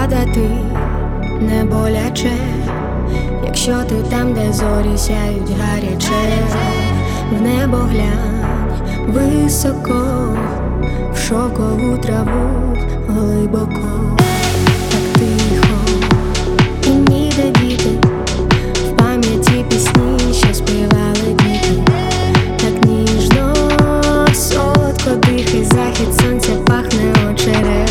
падати не боляче, якщо ти там, де зорі сяють гаряче. В небо глянь високо, в шокову траву глибоко. Так тихо і ніде діти, в пам'яті пісні, що співали діти. Так ніжно, солодко дихай, захід сонця пахне очерет.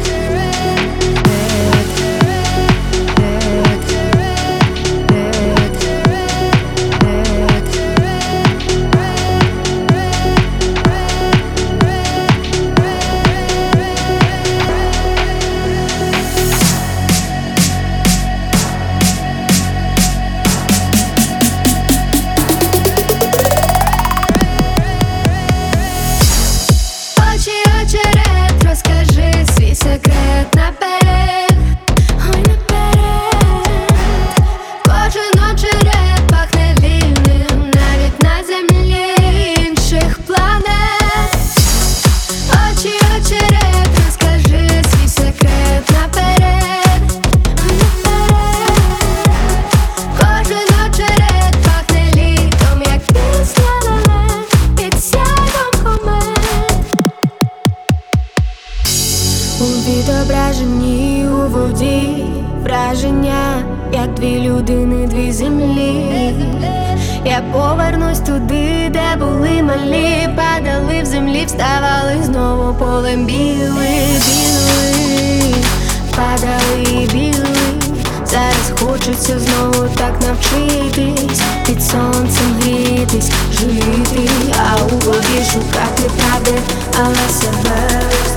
Розкажи свій секрет наперед, ой, наперед. Кожен очерет пахне вільним, навіть на землі інших планет. Очі очерет, розкажи свій секрет наперед, ой, наперед. Кожен очерет пахне літом, як пісня лелек під сяйвом комет. У відображенні у воді враження, як дві людини, дві землі. Я повернусь туди, де були малі, падали в землі, вставали знову полем білий, білий, падали білий. Зараз хочеться знову так навчитись, під сонцем грітись, жити, а у воді шукати правди, але себе.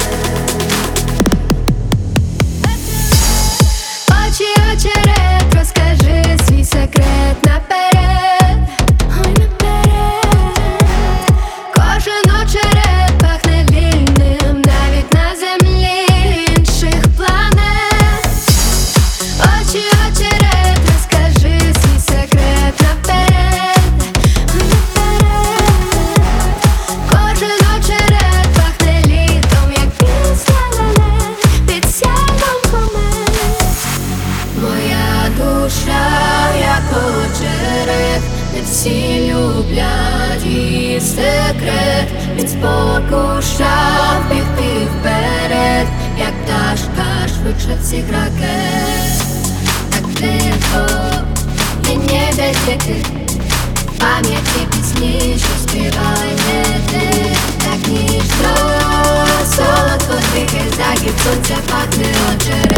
Очерет, розкажи свій секрет наперед, ой, наперед. Кожен очерет пахне вільним, навіть на землі інших планет. Очі очерет, розкажи свій секрет наперед, ой, наперед. Кожен очерет пахне літом, як пісня лелек під сяйвом комет. Моя душа, як очерет, не всі люблять її секрет. Він спокушав піти вперед, як пташка швидше всіх ракет. Так тихо і ніде діти, в пам'яті пісні, що співали діти. Так ніжно, солодко дихай, захід сонця пахне очерет.